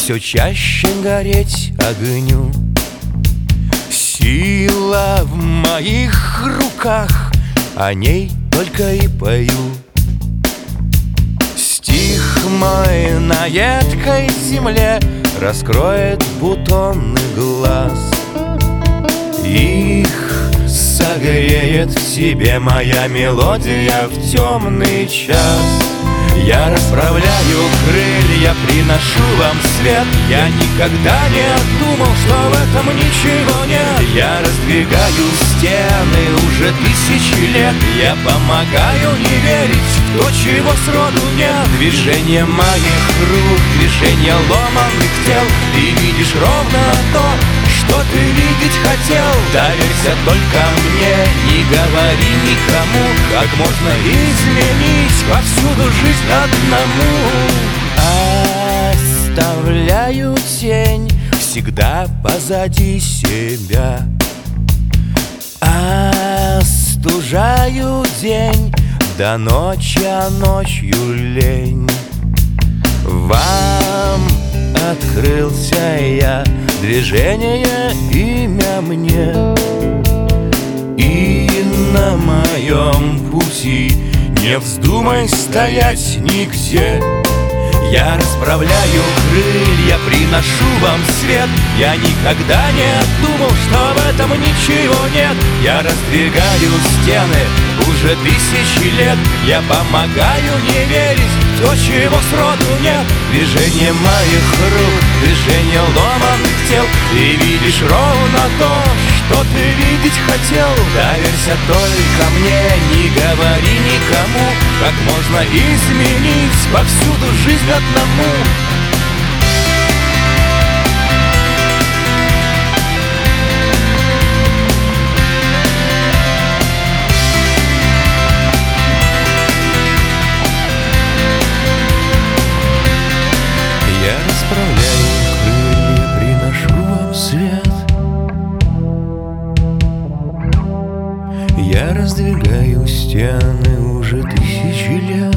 все чаще гореть огню. Сила в моих руках, о ней только и пою. Стих мой на едкой земле раскроет бутоны глаз. Их согреет в себе моя мелодия в темный час. Я расправляю крылья, приношу вам свет. Я никогда не думал, что в этом ничего нет. Я раздвигаю стены уже тысячи лет. Я помогаю не верить в то, чего сроду нет. Движение моих рук, движение ломаных тел. Ты видишь ровно то, что ты видеть хотел. Доверься только мне, не говори никому, как можно изменить повсюду жизнь одному. Оставляю тень всегда позади себя. Остужаю день до ночи, а ночью лень. Вам открылся я, движение имя мне. И на моем пути не вздумай стоять нигде. Я расправляю крылья, приношу вам свет. Я никогда не думал, что в этом ничего нет. Я раздвигаю стены уже тысячи лет. Я помогаю не верить в то, чего сроду нет. Движение моих рук, движение ломаных тел. Ты видишь ровно то, что ты видеть хотел. Доверься только мне, не говори никому, как можно изменить повсюду жизнь одному. Я расправляю крылья, приношу вам свет. Я раздвигаю стены уже тысячи лет.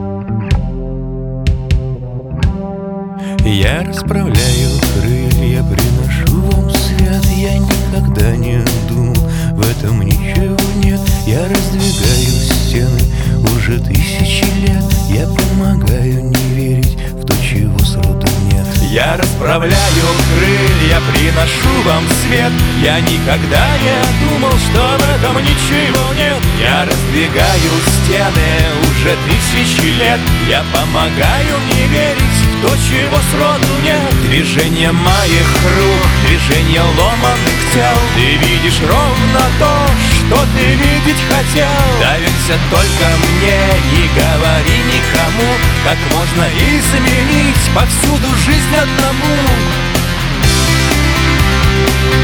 Я расправляю крылья, приношу вам свет. Я никогда не думал, в этом ничего нет. Я раздвигаю стены уже тысячи лет. Я помогаю не верить в то, чего сроду нет. Я расправляю крылья, приношу вам свет. Я никогда не думал, что в этом ничего нет. Я раздвигаю стены уже тысячи лет. Я помогаю не верить в то, чего сроду нет. Движение моих рук, движение ломаных тел. Ты видишь ровно то, что ты видеть хотел. Доверься только мне, не говори никому, как можно изменить повсюду жизнь одному.